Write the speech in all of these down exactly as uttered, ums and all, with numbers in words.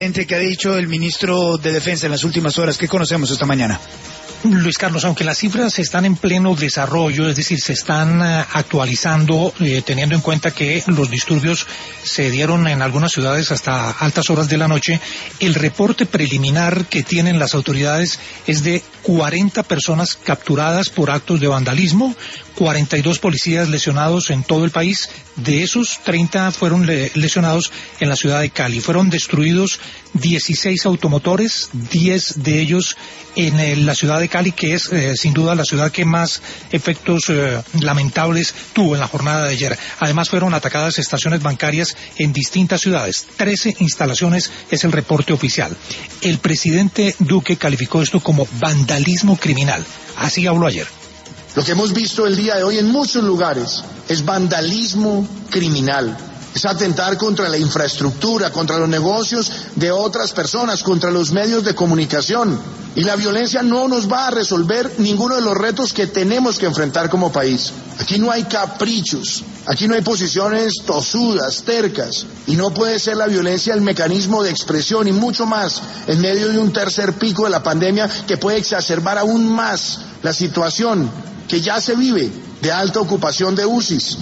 ¿Qué ha dicho el ministro de Defensa en las últimas horas? ¿Qué conocemos esta mañana? Luis Carlos, aunque las cifras están en pleno desarrollo, es decir, se están uh, actualizando, eh, teniendo en cuenta que los disturbios se dieron en algunas ciudades hasta altas horas de la noche, el reporte preliminar que tienen las autoridades es de cuarenta personas capturadas por actos de vandalismo, cuarenta y dos policías lesionados en todo el país. De esos, treinta fueron le lesionados en la ciudad de Cali. Fueron destruidos dieciséis automotores, diez de ellos en eh, la ciudad de Cali, que es eh, sin duda la ciudad que más efectos eh, lamentables tuvo en la jornada de ayer. Además, fueron atacadas estaciones bancarias en distintas ciudades. trece instalaciones es el reporte oficial. El presidente Duque calificó esto como vandalismo criminal. Así habló ayer. Lo que hemos visto el día de hoy en muchos lugares es vandalismo criminal. Es atentar contra la infraestructura, contra los negocios de otras personas, contra los medios de comunicación. Y la violencia no nos va a resolver ninguno de los retos que tenemos que enfrentar como país. Aquí no hay caprichos, aquí no hay posiciones tosudas, tercas. Y no puede ser la violencia el mecanismo de expresión, y mucho más en medio de un tercer pico de la pandemia que puede exacerbar aún más la situación que ya se vive de alta ocupación de U C Is.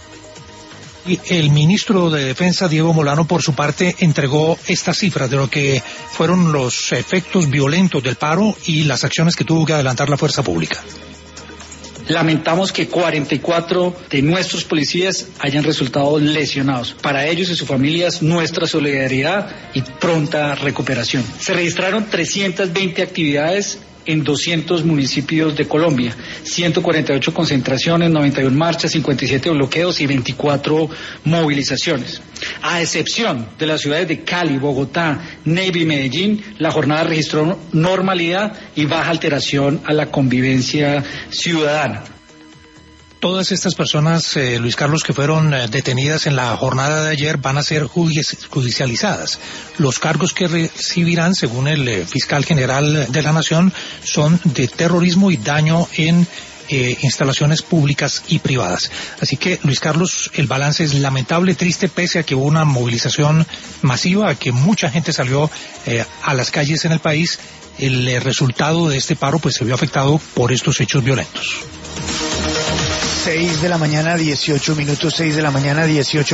Y el ministro de Defensa, Diego Molano, por su parte, entregó estas cifras de lo que fueron los efectos violentos del paro y las acciones que tuvo que adelantar la fuerza pública. Lamentamos que cuarenta y cuatro de nuestros policías hayan resultado lesionados. Para ellos y sus familias, nuestra solidaridad y pronta recuperación. Se registraron trescientas veinte actividades en doscientos municipios de Colombia, ciento cuarenta y ocho concentraciones, noventa y una marchas, cincuenta y siete bloqueos y veinticuatro movilizaciones. A excepción de las ciudades de Cali, Bogotá, Neiva y Medellín, la jornada registró normalidad y baja alteración a la convivencia ciudadana. Todas estas personas, eh, Luis Carlos, que fueron eh, detenidas en la jornada de ayer van a ser judicializadas. Los cargos que recibirán, según el eh, fiscal general de la Nación, son de terrorismo y daño en eh, instalaciones públicas y privadas. Así que, Luis Carlos, el balance es lamentable, triste, pese a que hubo una movilización masiva, a que mucha gente salió eh, a las calles en el país. El eh, resultado de este paro pues se vio afectado por estos hechos violentos. seis de la mañana, dieciocho minutos, seis de la mañana, dieciocho